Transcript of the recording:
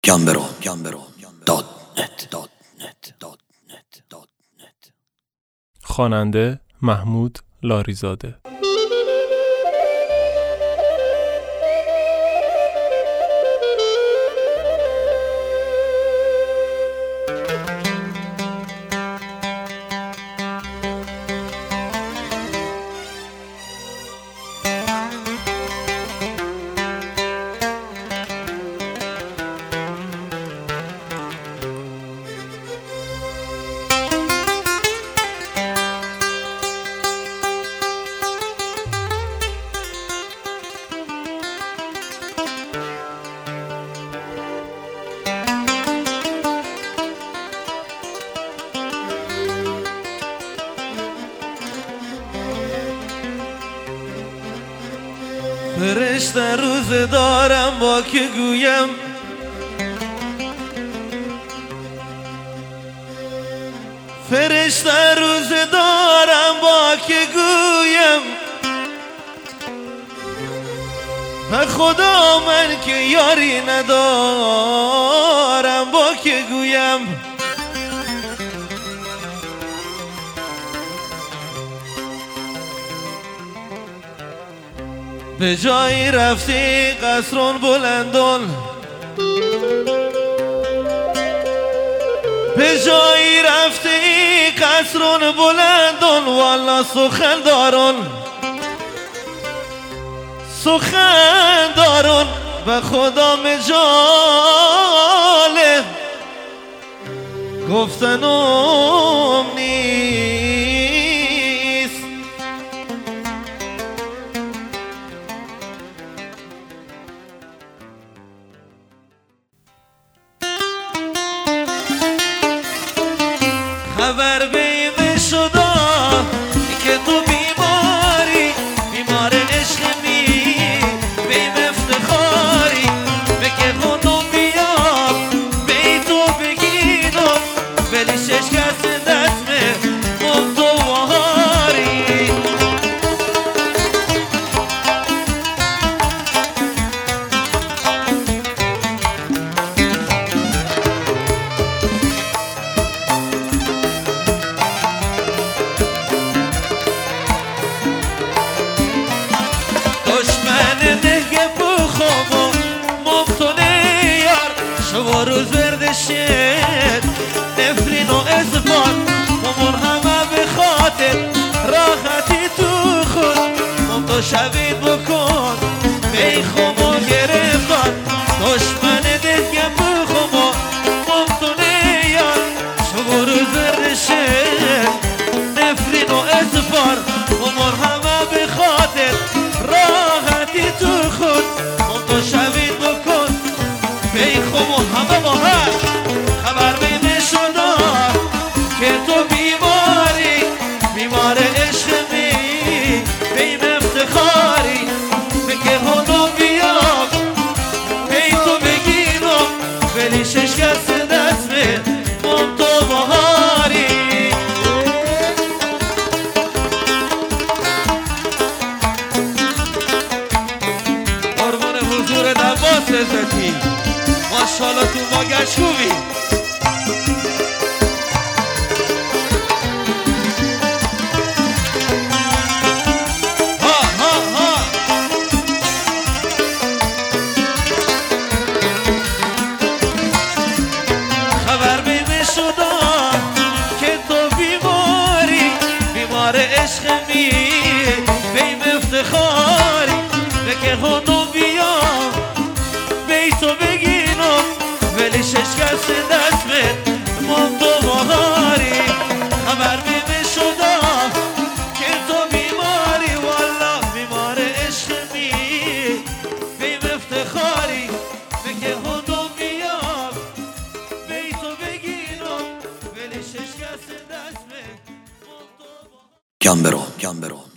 خواننده محمود لاریزاده. فرشته روز دارم با که گویم فرشته روز دارم با که گویم به خدا من که یاری ندارم با که گویم به جایی رفتی قصرون بلندون به جایی رفتی قصرون بلندون والا سخن دارون به خدا مجال گفتنم نیست خبر بیم شده که تو بیماری بیمار عشق می بیم افتخاری بگه خودم بیام بی تو بگیدم ولی شکست دستمه من تو وهاری و روز وردشت نفرین و ازبار ممون همه به خاطر راحتی تو خود مم تو شوید بکن بیخومو گرفتار دشمن دهگه بخومو مم تو نیار شو روز وردشت نفرین و ازبار ممون همه به خاطر راحتی تو خود مم تو شوید بکن بیخوم و همه با هم خبر بیم شده که تو بیماری بیمار عشق می بیم افتخاری بگه خودم بیام بی تو بگیرم ولی شکست دستمه من تو بهاری قربون حضور عباس عزتی ماشاءالله تو ما گشکوی ها ها ها خبر بیم شده که تو بیماری بیمار عشق می بیم افتخاری بگه خودم بیام بی تو بگیرم ولی شکست دستمه من تو بهاری خبر بیم شده که تو بیماری والا بیمار عشق می بیم افتخاری بگه خودم بیام بی تو بگیرم ولی شکست دستمه من تو بهاری